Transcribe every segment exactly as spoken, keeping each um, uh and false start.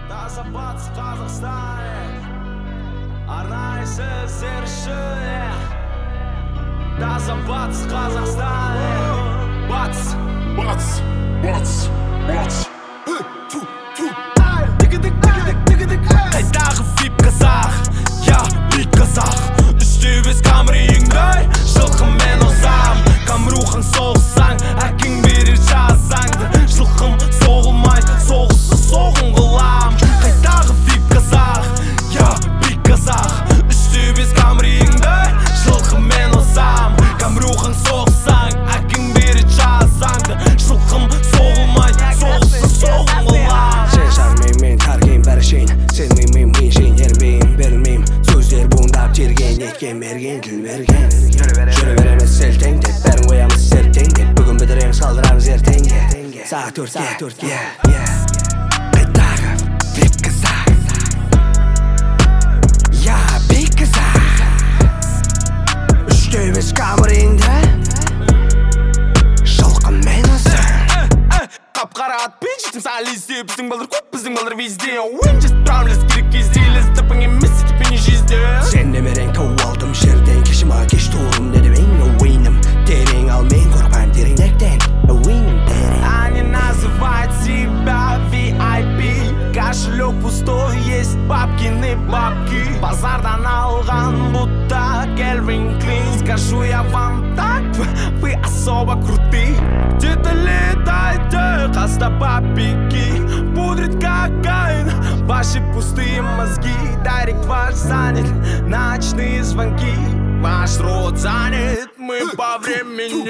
Таза батыс Қазақстан, арнайы сіздер үшін. Таза батыс Қазақстан, батыс, батыс, батыс, батыс. Қайдағы вип қазақ, я бит қазақ. Үстебес камереңді, жылқымен озам. Камрухың соғысаң, әкің берер жазаңды. Жылқым соғылмай, соғысы соғын қылам. Қайдағы вип қазақ, я бит қазақ. Үстебес камереңді, жылқымен озам. Камрухың соғысаң, әкің берер жазаңды. Жылқым соғылмай, соғысы соғын қылам. Сен жармаймен тарген бәрі шейін, сен меймейм қиын ермейм бермейм. Сөздер буындап терген, еткен мерген, тіл берген. Жүрі береміз селтеңдеп, бәрін қоямыз сертеңдеп. Бүгін бітіреміз, қалдырамыз ертеңге. Сағат төртке, қайдағы вип қазақ, я бит қазақ. Үстебес камереңді, жылқымен озам. Қап-қара атпен жетім сәл ізде. Біздің балдар көп, біздің балдар везде. Ойын жест прамлес керек кезде. Ліздіпің емес, етіпені жезде. Сен немерең тау алдым жерден. Кешіма кеш туырым дедімең ойыным терең. Ал мен қорқам тереңдіктен, ойыным терең. Они называют себя ви ай пи. Кошелек пустой, есть бабкины бабки. Базардан алған будто Кельвин Клин. Скажу я вам так, вы особо крутые. Где-то летайте, хаста папики. Пудрит кокаин, ваши пустые мозги. Директ ваш занят, ночные звонки. Ваш рот занят, мы по времени.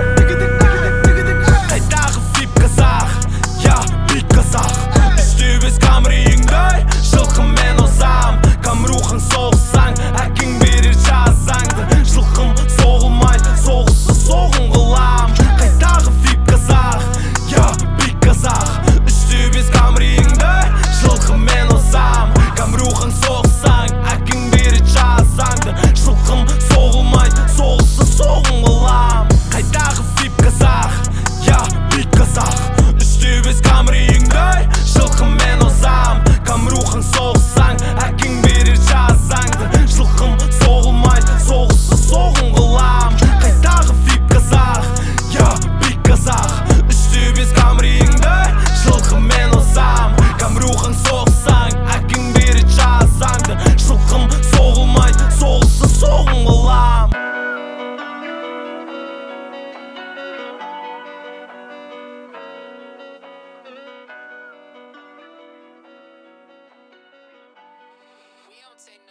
Қайдағы вип қазақ, я бит қазақ. Үстебес камереңді, жылқымен озам. Камрухың соғысаң, әкің берер жазаңды. Жылқым соғылмай, соғысы соғын қылам. Қайдағы вип қазақ, я бит қазақ. Үстебес камереңді, жылқымен озам. Камрухың соғысаң, әкің берер жазаңды. Жылқым соғылмай, соғысы соғын қылам. Қайдағы вип қазақ, я бит қазақ. Үстебес камереңді, жылқымен озам. Камрухың соғысаң, әкің берер жазаңды. Жылқым соғылмай, соғысы соғын қылам. Қайдағы вип қазақ, я бит қазақ. Үстебес камереңді, жылқымен озам. Камрухың соғысаң, әкің берер жазаңды. Жылқым соғылмай, соғысы соғын қылам. We don't take no